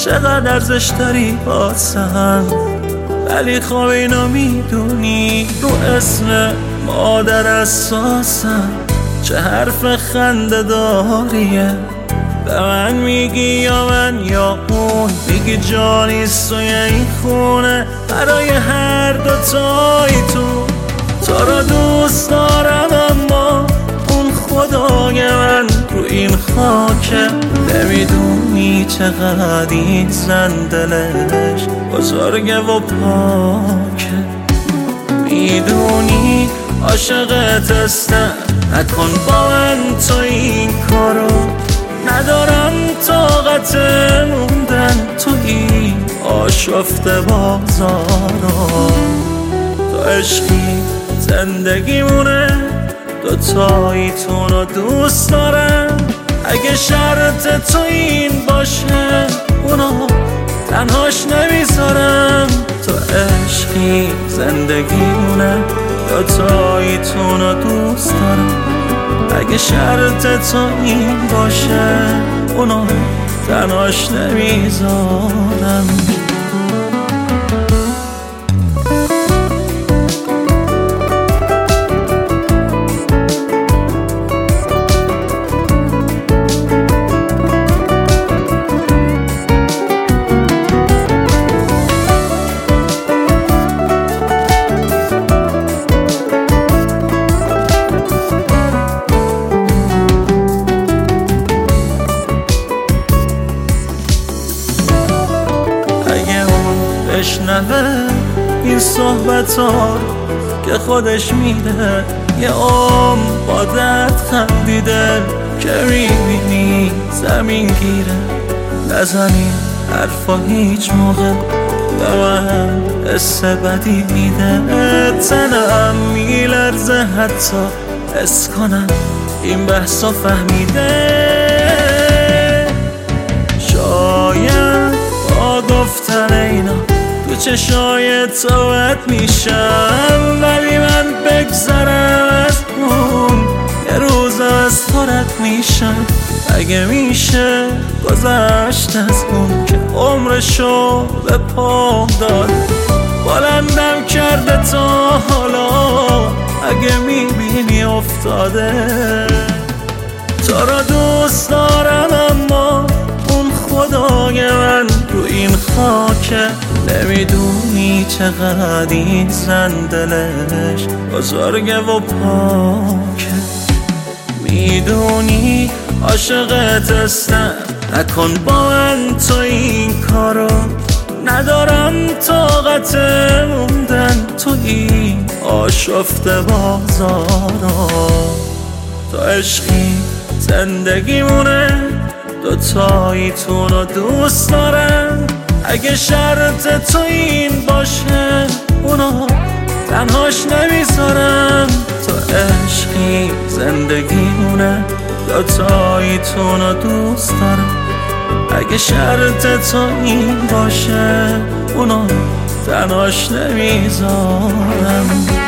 چقدر ارزش داری واسم، ولی خب اینو میدونی رو اسم مادر اساسم چه حرف خنده داریه. به من میگی یا من یا اون، میگی جانیست و یا این خونه، برای هر دوتایی تو رو دوست دارم، اما اون خدای من رو این خاکه. نمیدونی چقدر این زن دلش بزرگه و پاکه، میدونی عاشقت هستم، نکن با من تو این کارو، ندارم طاقت موندن تو این آشفته بازارو. تو عشقی زندگیمونه، دوتاییتون رو دوست دارم، اگه شرط تو این باشه اونو تنهاش نمیذارم. تو عشقی زندگیمونه، دوتاییتون رو دوست دارم، اگه شرط تو این باشه اونو تنهاش نمیذارم. بشنوه این صحبت ها که خودش میده، یه با درد خندیده که میبینی زمین گیره. نزنی حرفا هیچ موقع به من حس بدی میده، تنم میلرزه حتی حس کنم این بحثا فهمیده. شاید با گفتن اینا تو چشای توت میشم، ولی من بگذرم از اون یه روز از تو رد میشم. اگه میشه گذشت از اون که عمرشو به پام داد، بلندم کرده تا حالا، اگه میبینی افتاده. تو رو دوست دارم، اما اون خدای من رو این خاکه. نمیدونی چقدر این زن دلش بزرگه و پاکه، میدونی عاشقت هستم، نکن با من تو این کارو، ندارم طاقت موندن تو این آشفته بازارو. تو عشقی زندگیمونه، دوتاییتون رو دوست دارم، اگه شرط تو این باشه اونو تنهاش نمیذارم. تو عشقی زندگیمونه، دوتاییتون رو دوست دارم، اگه شرط تو این باشه اونو تنهاش نمیذارم.